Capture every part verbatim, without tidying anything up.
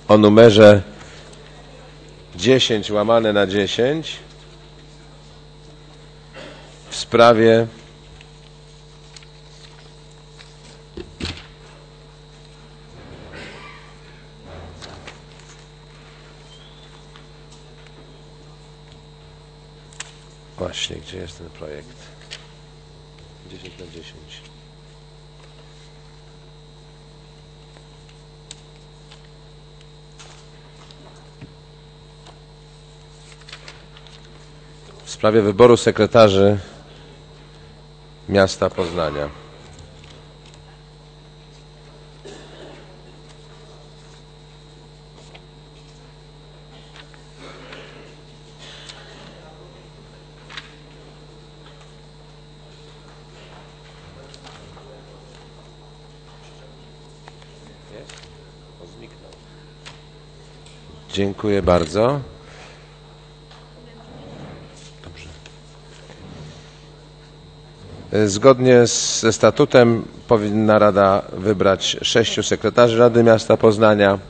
o numerze dziesięć łamane na dziesięć w sprawie właśnie, gdzie jest ten projekt? dziesięć na dziesięć. W sprawie wyboru sekretarzy miasta Poznania. Dziękuję bardzo. Dobrze. Zgodnie ze statutem powinna Rada wybrać sześciu sekretarzy Rady Miasta Poznania,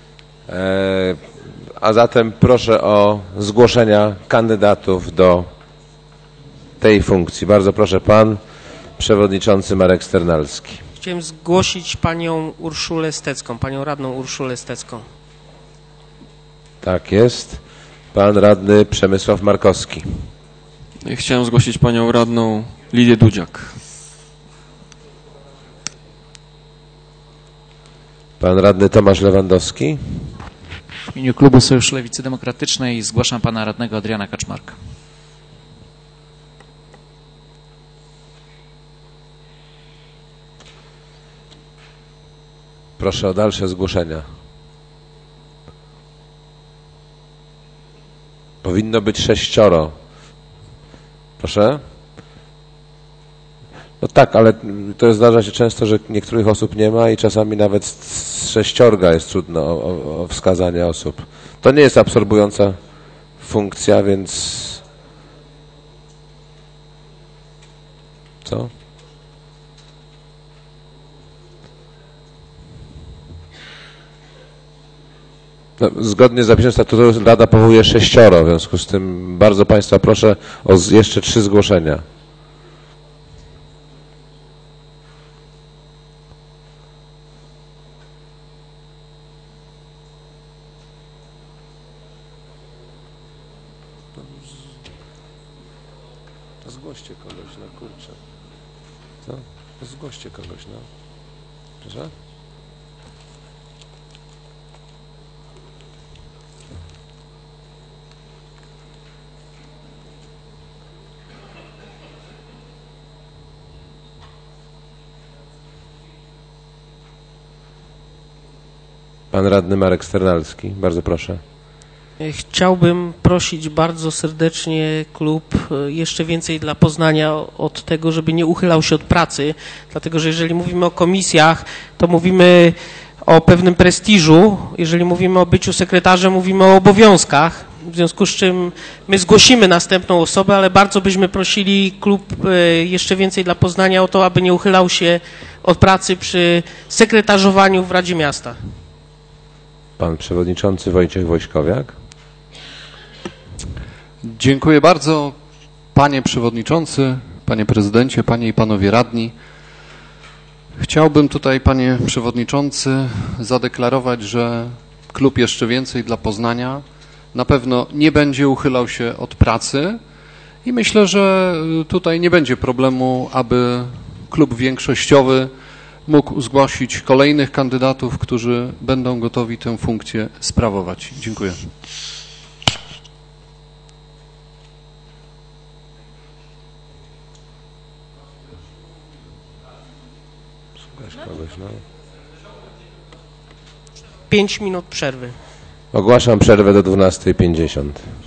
a zatem proszę o zgłoszenia kandydatów do tej funkcji. Bardzo proszę, pan przewodniczący Marek Sternalski. Chciałem zgłosić panią Urszulę Stecką, panią radną Urszulę Stecką. Tak jest. Pan radny Przemysław Markowski. Ja chciałem zgłosić panią radną Lidię Dudziak. Pan radny Tomasz Lewandowski. W imieniu klubu Sojusz Lewicy Demokratycznej zgłaszam pana radnego Adriana Kaczmarka. Proszę o dalsze zgłoszenia. Powinno być sześcioro. Proszę? No tak, ale to zdarza się często, że niektórych osób nie ma i czasami nawet z sześciorga jest trudno o, o, o wskazanie osób. To nie jest absorbująca funkcja, więc... Co? No, zgodnie z zapisem statutu Rada powołuje sześcioro, w związku z tym bardzo Państwa proszę o jeszcze trzy zgłoszenia. To zgłoście kogoś, no kurczę. Co? To zgłoście kogoś, no. Proszę? Pan radny Marek Sternalski, bardzo proszę. Chciałbym prosić bardzo serdecznie klub jeszcze więcej dla Poznania od tego, żeby nie uchylał się od pracy, dlatego że jeżeli mówimy o komisjach, to mówimy o pewnym prestiżu, jeżeli mówimy o byciu sekretarzem, mówimy o obowiązkach, w związku z czym my zgłosimy następną osobę, ale bardzo byśmy prosili klub jeszcze więcej dla Poznania o to, aby nie uchylał się od pracy przy sekretarzowaniu w Radzie Miasta. Pan przewodniczący Wojciech Wojśkowiak. Dziękuję bardzo. Panie przewodniczący, panie prezydencie, panie i panowie radni. Chciałbym tutaj, panie przewodniczący, zadeklarować, że klub Jeszcze Więcej dla Poznania na pewno nie będzie uchylał się od pracy i myślę, że tutaj nie będzie problemu, aby klub większościowy mógł zgłosić kolejnych kandydatów, którzy będą gotowi tę funkcję sprawować. Dziękuję. Pięć minut przerwy. Ogłaszam przerwę do dwunastej pięćdziesiąt.